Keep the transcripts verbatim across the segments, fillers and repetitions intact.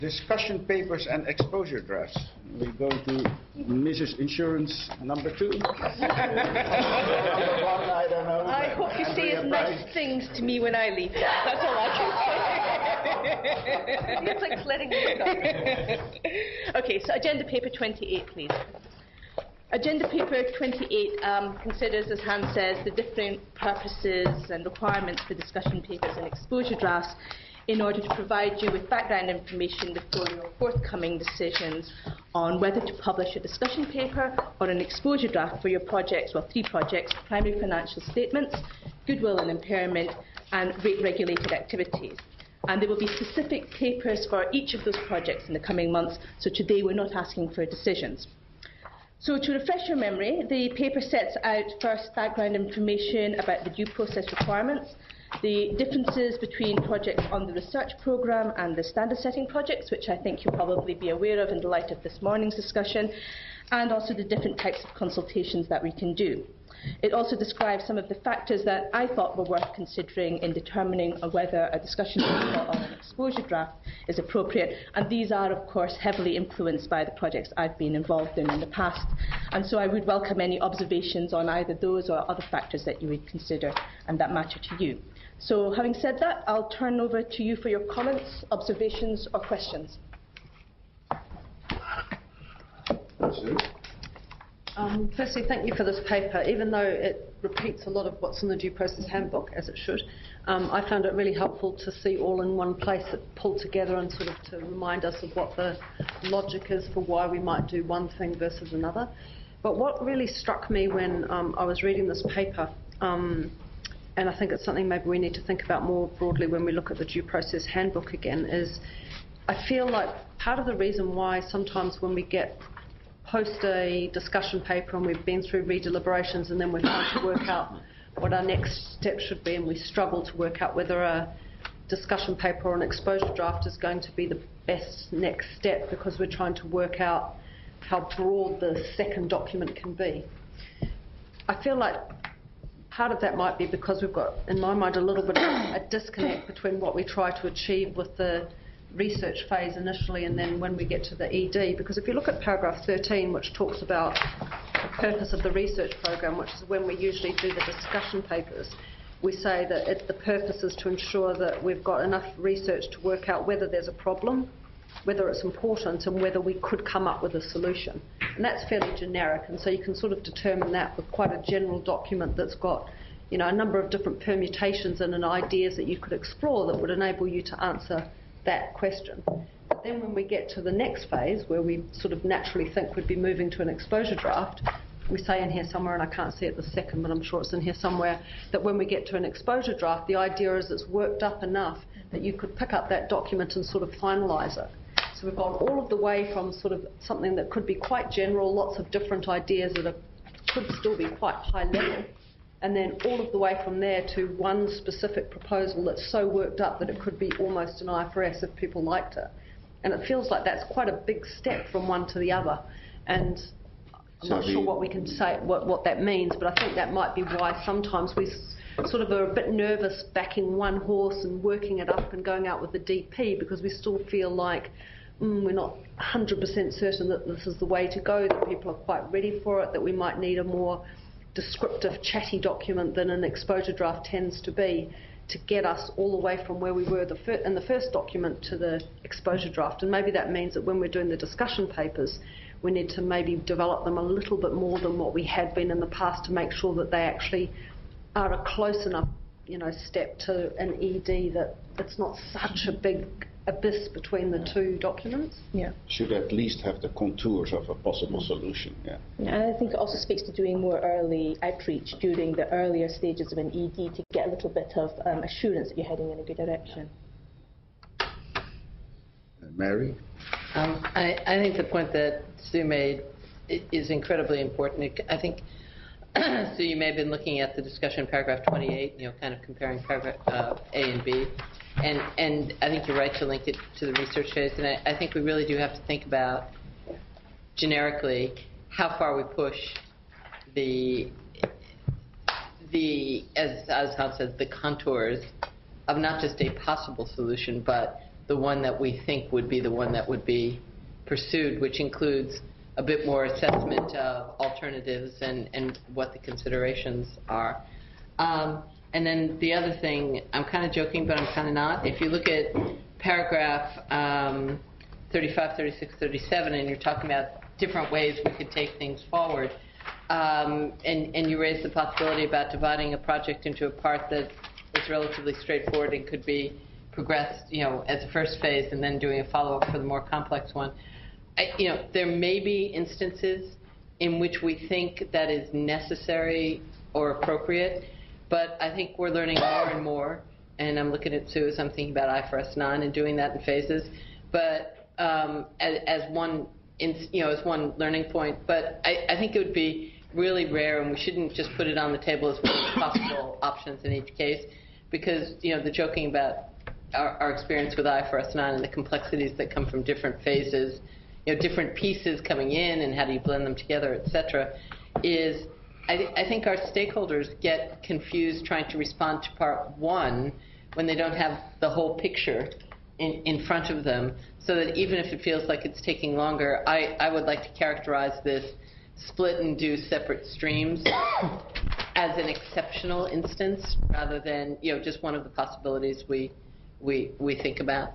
Discussion papers and exposure drafts. We go to Missus Insurance number two. Number one, I don't know. I hope you say as nice things to me when I leave. That's all I can say. It's like letting me go. Okay, so agenda paper twenty-eight, please. Agenda paper twenty-eight um, considers, as Hans says, the different purposes and requirements for discussion papers and exposure drafts in order to provide you with background information before your forthcoming decisions on whether to publish a discussion paper or an exposure draft for your projects, well, three projects: primary financial statements, goodwill and impairment, and rate-regulated activities. And there will be specific papers for each of those projects in the coming months, so today we're not asking for decisions. So to refresh your memory, the paper sets out first background information about the due process requirements, the differences between projects on the research programme and the standard setting projects, which I think you'll probably be aware of in the light of this morning's discussion, and also the different types of consultations that we can do. It also describes some of the factors that I thought were worth considering in determining whether a discussion paper or an exposure draft is appropriate, and these are of course heavily influenced by the projects I've been involved in in the past, and so I would welcome any observations on either those or other factors that you would consider and that matter to you. So having said that, I'll turn over to you for your comments, observations or questions. Um, firstly, thank you for this paper. Even though it repeats a lot of what's in the due process handbook, as it should, um, I found it really helpful to see all in one place, it pulled together and sort of to remind us of what the logic is for why we might do one thing versus another. But what really struck me when um, I was reading this paper, um, and I think it's something maybe we need to think about more broadly when we look at the due process handbook again, is I feel like part of the reason why sometimes when we get post a discussion paper and we've been through re-deliberations and then we're trying to work out what our next step should be, and we struggle to work out whether a discussion paper or an exposure draft is going to be the best next step because we're trying to work out how broad the second document can be. I feel like part of that might be because we've got, in my mind, a little bit of a disconnect between what we try to achieve with the research phase initially and then when we get to the E D. Because if you look at paragraph thirteen, which talks about the purpose of the research program, which is when we usually do the discussion papers, we say that it, the purpose is to ensure that we've got enough research to work out whether there's a problem, whether it's important, and whether we could come up with a solution. And that's fairly generic, and so you can sort of determine that with quite a general document that's got, you know, a number of different permutations and an ideas that you could explore that would enable you to answer that question. But then when we get to the next phase, where we sort of naturally think we'd be moving to an exposure draft, we say in here somewhere, and I can't see it this second, but I'm sure it's in here somewhere, that when we get to an exposure draft, the idea is it's worked up enough that you could pick up that document and sort of finalise it. So we've gone all of the way from sort of something that could be quite general, lots of different ideas that are, could still be quite high level, and then all of the way from there to one specific proposal that's so worked up that it could be almost an I F R S if people liked it. And it feels like that's quite a big step from one to the other. And I'm so not sure what we can say, what, what that means, but I think that might be why sometimes we sort of are a bit nervous backing one horse and working it up and going out with the D P, because we still feel like mm, we're not one hundred percent certain that this is the way to go, that people are quite ready for it, that we might need a more descriptive, chatty document than an exposure draft tends to be to get us all the way from where we were the fir in the first document to the exposure draft. And maybe that means that when we're doing the discussion papers, we need to maybe develop them a little bit more than what we had been in the past to make sure that they actually are a close enough, you know, step to an E D that it's not such a big abyss between the two documents. Yeah. Should at least have the contours of a possible solution. Yeah. And I think it also speaks to doing more early outreach during the earlier stages of an E D to get a little bit of um, assurance that you're heading in a good direction. Uh, Mary? Um, I, I think the point that Sue made is incredibly important. I think, Sue, you may have been looking at the discussion in paragraph twenty-eight, you know, kind of comparing paragraph uh, A and B. And, and I think you're right to link it to the research phase. And I, I think we really do have to think about, generically, how far we push the, the as, as Hans said, the contours of not just a possible solution, but the one that we think would be the one that would be pursued, which includes a bit more assessment of alternatives and, and what the considerations are. Um, and then the other thing, I'm kind of joking, but I'm kind of not. If you look at paragraph um, thirty-five, thirty-six, thirty-seven, and you're talking about different ways we could take things forward, um, and, and you raise the possibility about dividing a project into a part that is relatively straightforward and could be progressed, you know, as a first phase and then doing a follow-up for the more complex one. I, you know, there may be instances in which we think that is necessary or appropriate, but I think we're learning more and more, and I'm looking at Sue as I'm thinking about I F R S nine and doing that in phases, but um, as, as one, in, you know, as one learning point. But I, I think it would be really rare, and we shouldn't just put it on the table as one of the possible options in each case, because, you know, the joking about our, our experience with I F R S nine and the complexities that come from different phases, you know, different pieces coming in and how do you blend them together, et cetera, is I, th I think our stakeholders get confused trying to respond to part one when they don't have the whole picture in, in front of them, so that even if it feels like it's taking longer, I, I would like to characterize this split and do separate streams as an exceptional instance rather than, you know, just one of the possibilities we, we, we think about.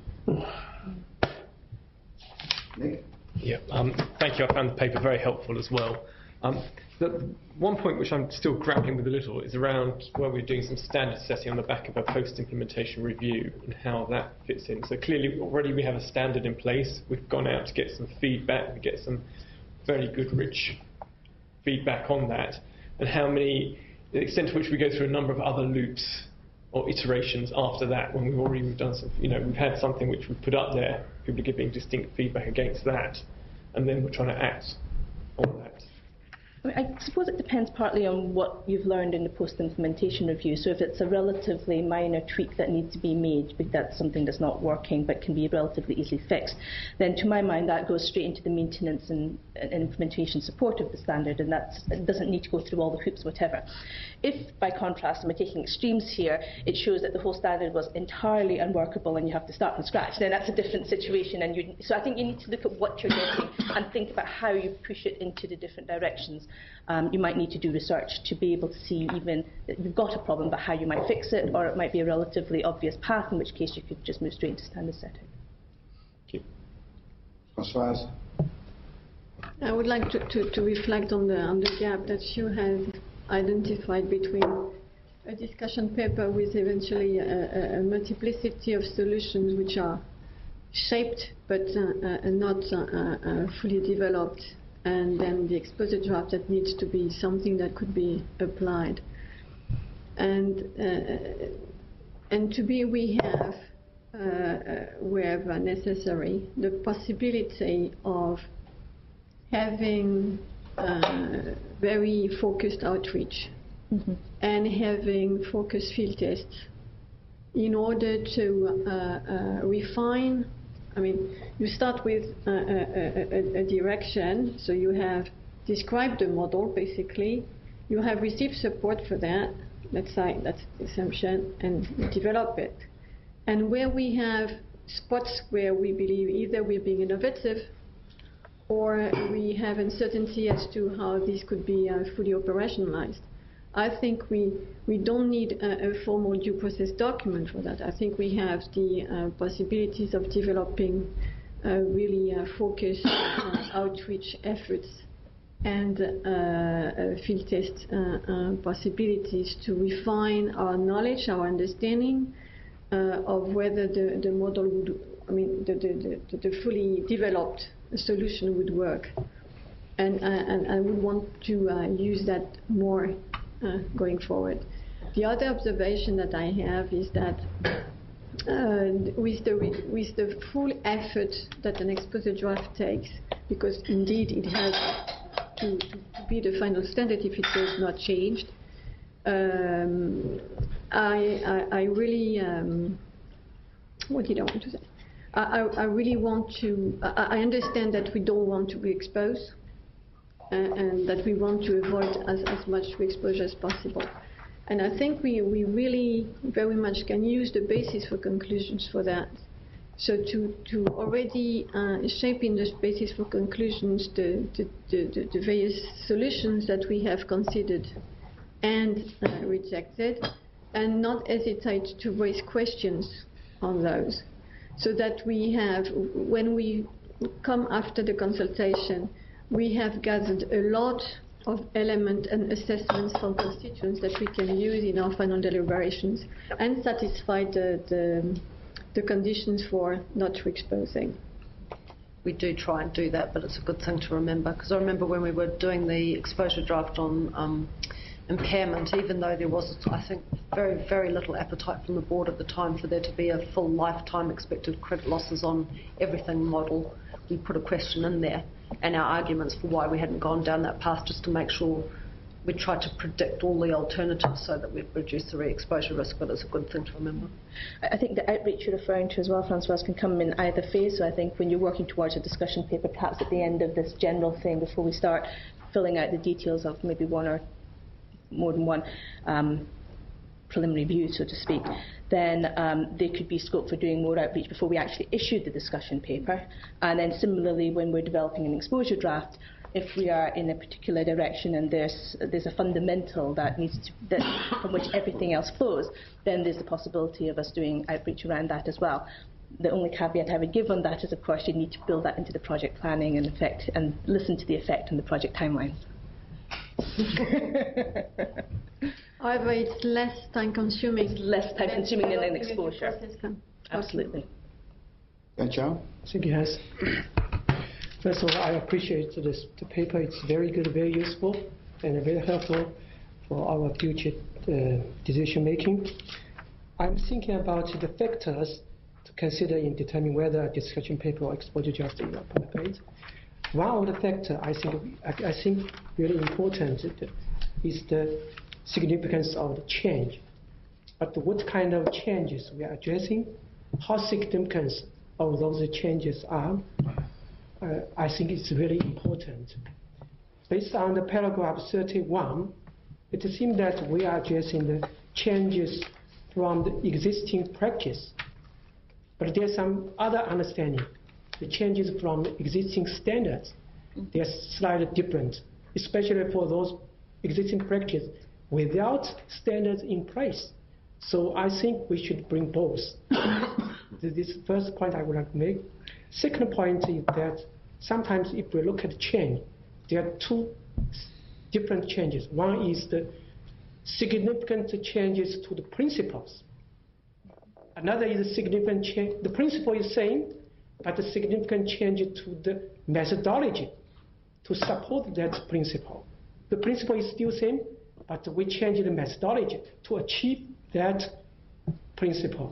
Nick? Yeah, um, thank you. I found the paper very helpful as well. Um, the one point which I'm still grappling with a little is around where we're doing some standard setting on the back of a post-implementation review and how that fits in. So clearly already we have a standard in place. We've gone out to get some feedback and get some very good, rich feedback on that, and how many, the extent to which we go through a number of other loops or iterations after that when we've already done some, you know, we've had something which we've put up there, people are giving distinct feedback against that, and then we're trying to act on that. I suppose it depends partly on what you've learned in the post-implementation review. So if it's a relatively minor tweak that needs to be made, because that's something that's not working but can be relatively easily fixed, then to my mind that goes straight into the maintenance and, and implementation support of the standard, and that's, it doesn't need to go through all the hoops, whatever. If, by contrast, and we're taking extremes here, it shows that the whole standard was entirely unworkable and you have to start from scratch, then that's a different situation. And you, so I think you need to look at what you're getting and think about how you push it into the different directions. Um, you might need to do research to be able to see even that you've got a problem, but how you might fix it, or it might be a relatively obvious path, in which case you could just move straight into standard setting. Thank you. Françoise? I would like to, to, to reflect on the, on the gap that you have identified between a discussion paper with eventually a, a, a multiplicity of solutions which are shaped but uh, uh, not uh, uh, fully developed, and then the exposure draft that needs to be something that could be applied. And uh, and to be, we have, uh, uh, wherever necessary, the possibility of having uh, very focused outreach mm-hmm. and having focused field tests in order to uh, uh, refine. I mean, you start with a, a, a, a direction, so you have described the model, basically. You have received support for that, let's say that's the assumption, and you develop it. And where we have spots where we believe either we're being innovative or we have uncertainty as to how this could be uh, fully operationalized, I think we, we don't need a, a formal due process document for that. I think we have the uh, possibilities of developing uh, really uh, focused uh, outreach efforts and uh, uh, field test uh, uh, possibilities to refine our knowledge, our understanding uh, of whether the, the model would, I mean, the, the, the, the fully developed solution would work. And, uh, and I would want to uh, use that more Uh, going forward. The other observation that I have is that uh, with the with the full effort that an exposure draft takes, because indeed it has to, to be the final standard if it was not changed, um, I, I I really um, what did I want to say? I, I, I really want to. I, I understand that we don't want to be exposed. Uh, and that we want to avoid as, as much exposure as possible. And I think we, we really very much can use the basis for conclusions for that So to, to already uh, shape in the basis for conclusions the, the, the, the various solutions that we have considered and uh, rejected, and not hesitate to raise questions on those, so that we have, when we come after the consultation, we have gathered a lot of elements and assessments from constituents that we can use in our final deliberations and satisfy the, the, the conditions for not exposing. We do try and do that, but it's a good thing to remember, because I remember when we were doing the exposure draft on um, impairment, even though there was, I think, very, very little appetite from the board at the time for there to be a full lifetime expected credit losses on everything model, we put a question in there, and our arguments for why we hadn't gone down that path, just to make sure we tried to predict all the alternatives so that we'd reduce the re-exposure risk, but it's a good thing to remember. I think the outreach you're referring to as well, Francoise, can come in either phase. So I think when you're working towards a discussion paper, perhaps at the end of this general thing, before we start filling out the details of maybe one or more than one um, preliminary view, so to speak, then um, there could be scope for doing more outreach before we actually issue the discussion paper. And then similarly, when we're developing an exposure draft, if we are in a particular direction and there's there's a fundamental that needs to, that, from which everything else flows, then there's the possibility of us doing outreach around that as well. The only caveat I would give on that is, of course, you need to build that into the project planning and effect, and listen to the effect on the project timelines. However, it's less time consuming. It's less time consuming than an developing a new exposure. process can- Absolutely. And Joe? Thank you, Hans. First of all, I appreciate this, the paper. It's very good, very useful, and very helpful for our future uh, decision making. I'm thinking about the factors to consider in determining whether a discussion paper or exposure draft is appropriate. One of the factors I think I, I think really important is the significance of the change. But what kind of changes we are addressing, how significant of those changes are, uh, I think it's really important. Based on the paragraph thirty-one, it seems that we are addressing the changes from the existing practice. But there's some other understanding. The changes from existing standards, they're slightly different, especially for those existing practice without standards in place. So I think we should bring both. This is the first point I would like to make. Second point is that sometimes if we look at change, there are two different changes. One is the significant changes to the principles. Another is significant change. The principle is same, but a significant change to the methodology to support that principle. The principle is still same, but we change the methodology to achieve that principle.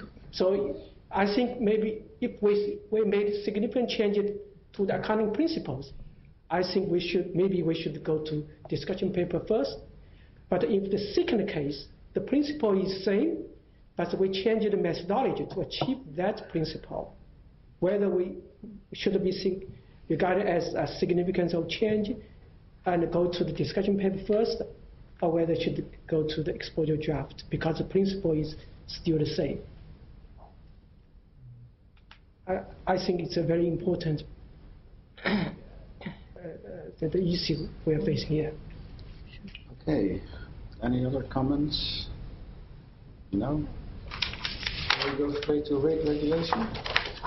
So I think maybe if we, we made significant changes to the accounting principles, I think we should, maybe we should go to discussion paper first. But if the second case, the principle is same, but we change the methodology to achieve that principle, whether we should be regarded as a significance of change and go to the discussion paper first, or whether it should go to the exposure draft, because the principle is still the same. I, I think it's a very important uh, uh, the issue we are facing here. Okay. Any other comments? No? We go straight to rate regulation.